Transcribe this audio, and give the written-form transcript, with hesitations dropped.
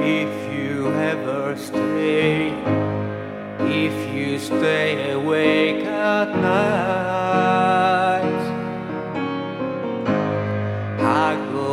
if you ever stay, if you stay awake at night.